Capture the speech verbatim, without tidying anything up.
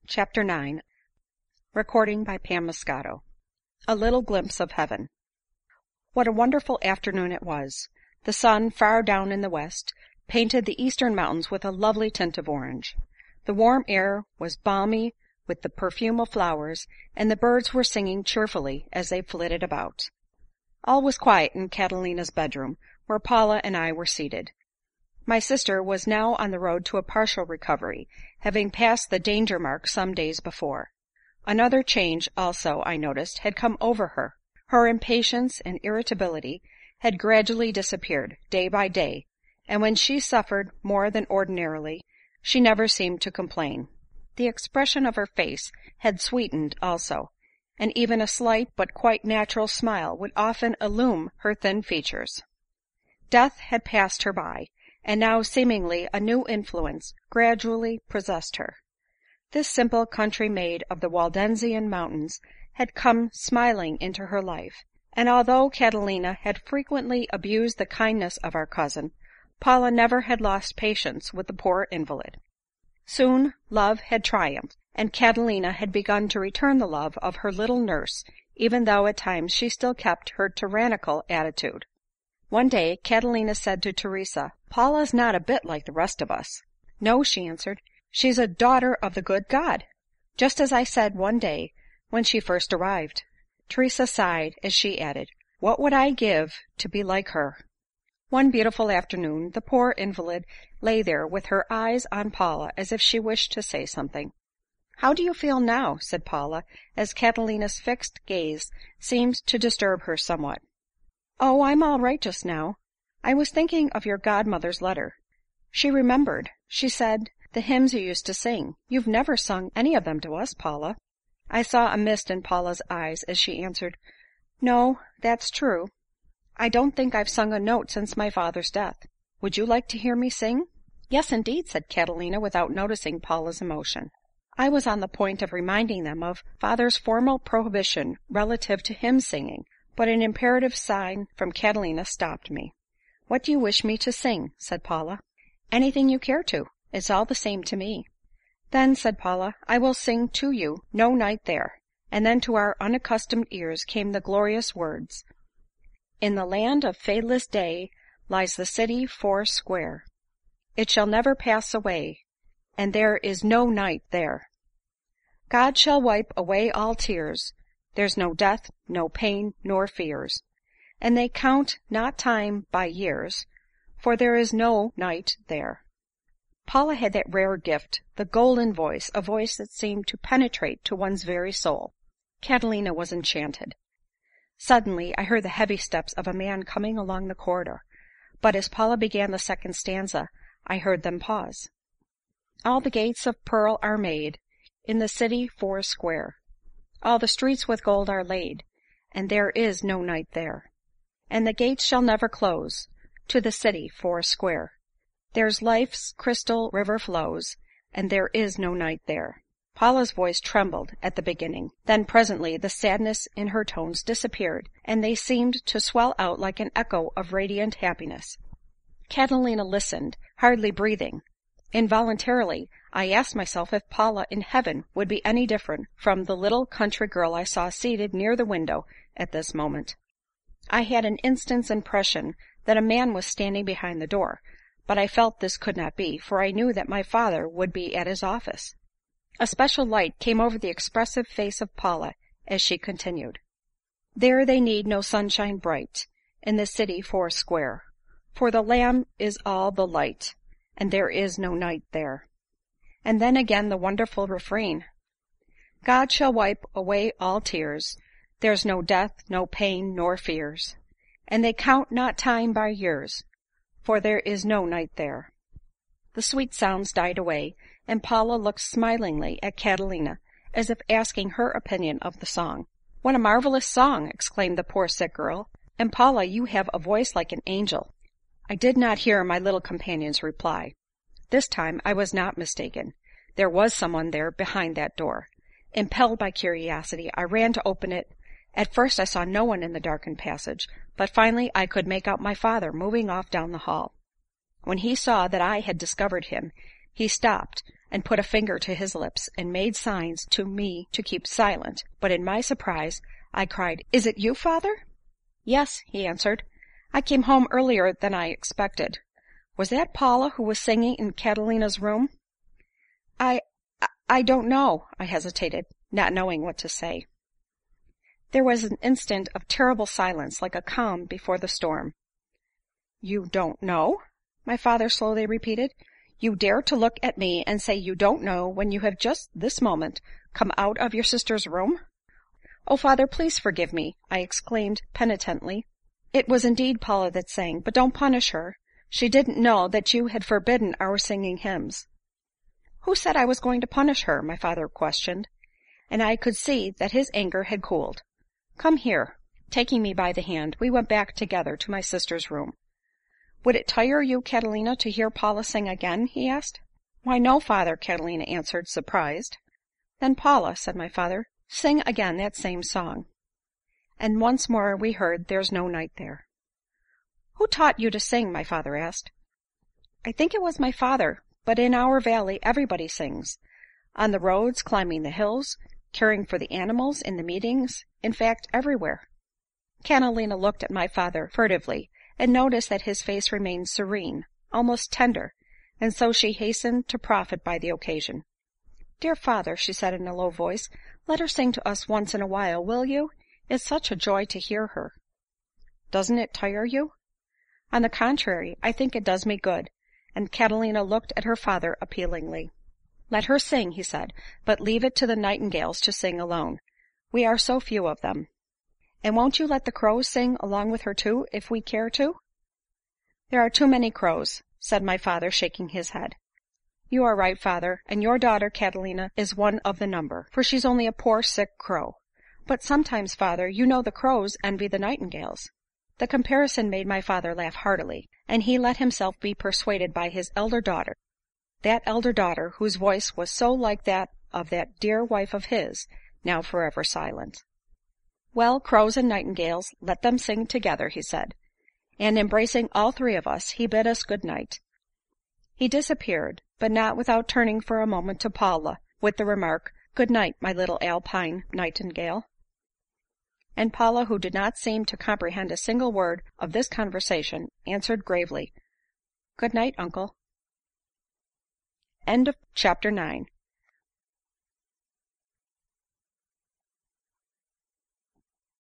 Chapter nine. Recording by Pam Moscato. A little glimpse of heaven. What a wonderful afternoon it was! The sun, far down in the west, painted the eastern mountains with a lovely tint of orange. The warm air was balmy with the perfume of flowers, and the birds were singing cheerfully as they flitted about. All was quiet in Catalina's bedroom, where Paula and I were seated. My sister was now on the road to a partial recovery, having passed the danger mark some days before. Another change, also, I noticed, had come over her. Her impatience and irritability had gradually disappeared, day by day, and when she suffered more than ordinarily, she never seemed to complain. The expression of her face had sweetened also, and even a slight but quite natural smile would often illume her thin features. Death had passed her by, and now seemingly a new influence gradually possessed her. This simple country maid of the Waldensian mountains had come smiling into her life, and although Catalina had frequently abused the kindness of our cousin, Paula never had lost patience with the poor invalid. Soon love had triumphed, and Catalina had begun to return the love of her little nurse, even though at times she still kept her tyrannical attitude. One day Catalina said to Teresa, "Paula's not a bit like the rest of us." "No," she answered, "she's a daughter of the good God," just as I said one day when she first arrived. Teresa sighed as she added, "What would I give to be like her?" One beautiful afternoon the poor invalid lay there with her eyes on Paula as if she wished to say something. "How do you feel now?" said Paula, as Catalina's fixed gaze seemed to disturb her somewhat. "Oh, I'm all right just now. I was thinking of your godmother's letter. She remembered. She said, the hymns you used to sing. You've never sung any of them to us, Paula." I saw a mist in Paula's eyes as she answered, "No, that's true. I don't think I've sung a note since my father's death. Would you like to hear me sing?" "Yes, indeed," said Catalina without noticing Paula's emotion. I was on the point of reminding them of father's formal prohibition relative to hymn singing, but an imperative sign from Catalina stopped me. "What do you wish me to sing?" said Paula. "Anything you care to. It's all the same to me." "Then," said Paula, "I will sing to you, 'No Night There.'" And then to our unaccustomed ears came the glorious words, "In the land of fadeless day lies the city four square. It shall never pass away, and there is no night there. God shall wipe away all tears, there's no death, no pain, nor fears. And they count not time by years, for there is no night there." Paula had that rare gift, the golden voice, a voice that seemed to penetrate to one's very soul. Catalina was enchanted. Suddenly I heard the heavy steps of a man coming along the corridor, but as Paula began the second stanza, I heard them pause. "All the gates of pearl are made, in the city four square. All the streets with gold are laid, and there is no night there. And the gates shall never close, to the city four square. There's life's crystal river flows, and there is no night there." Paula's voice trembled at the beginning. Then presently the sadness in her tones disappeared, and they seemed to swell out like an echo of radiant happiness. Catalina listened, hardly breathing. Involuntarily, I asked myself if Paula in heaven would be any different from the little country girl I saw seated near the window at this moment. I had an instant's impression that a man was standing behind the door, but I felt this could not be, for I knew that my father would be at his office. A special light came over the expressive face of Paula as she continued, "There they need no sunshine bright, in the city four square, for the Lamb is all the light, and there is no night there." And then again the wonderful refrain, "God shall wipe away all tears, there's no death, no pain, nor fears. And they count not time by years, for there is no night there." The sweet sounds died away, and Paula looked smilingly at Catalina, as if asking her opinion of the song. "What a marvelous song!" exclaimed the poor sick girl. "And Paula, you have a voice like an angel." I did not hear my little companion's reply. This time I was not mistaken. There was someone there behind that door. Impelled by curiosity, I ran to open it. At first I saw no one in the darkened passage, but finally I could make out my father moving off down the hall. When he saw that I had discovered him, he stopped, and put a finger to his lips, and made signs to me to keep silent, but in my surprise, I cried, "Is it you, father?" "Yes," he answered. "I came home earlier than I expected. Was that Paula who was singing in Catalina's room?" I, I, I don't know," I hesitated, not knowing what to say. There was an instant of terrible silence, like a calm before the storm. "You don't know?" my father slowly repeated. "You dare to look at me and say you don't know when you have just this moment come out of your sister's room?" "Oh, father, please forgive me," I exclaimed penitently. "It was indeed Paula that sang, but don't punish her. She didn't know that you had forbidden our singing hymns." "Who said I was going to punish her?" my father questioned, and I could see that his anger had cooled. "Come here." Taking me by the hand, we went back together to my sister's room. "Would it tire you, Catalina, to hear Paula sing again?" he asked. "Why, no, father," Catalina answered, surprised. "Then, Paula," said my father, "sing again that same song." And once more we heard "There's no night there." "Who taught you to sing?" my father asked. "I think it was my father, but in our valley everybody sings. On the roads, climbing the hills, caring for the animals, in the meetings, in fact, everywhere." Catalina looked at my father furtively, and noticed that his face remained serene, almost tender, and so she hastened to profit by the occasion. "Dear father," she said in a low voice, "let her sing to us once in a while, will you? It's such a joy to hear her." "Doesn't it tire you?" "On the contrary, I think it does me good," and Catalina looked at her father appealingly. "Let her sing," he said, "but leave it to the nightingales to sing alone. We are so few of them." "And won't you let the crows sing along with her too, if we care to?" "There are too many crows," said my father, shaking his head. "You are right, father, and your daughter Catalina is one of the number, for she's only a poor sick crow. But sometimes, father, you know the crows envy the nightingales." The comparison made my father laugh heartily, and he let himself be persuaded by his elder daughter, that elder daughter whose voice was so like that of that dear wife of his, now forever silent. "Well, crows and nightingales, let them sing together," he said, and embracing all three of us, he bid us good night. He disappeared, but not without turning for a moment to Paula, with the remark, "Good night, my little Alpine nightingale." And Paula, who did not seem to comprehend a single word of this conversation, answered gravely, "Good night, uncle." End of chapter nine.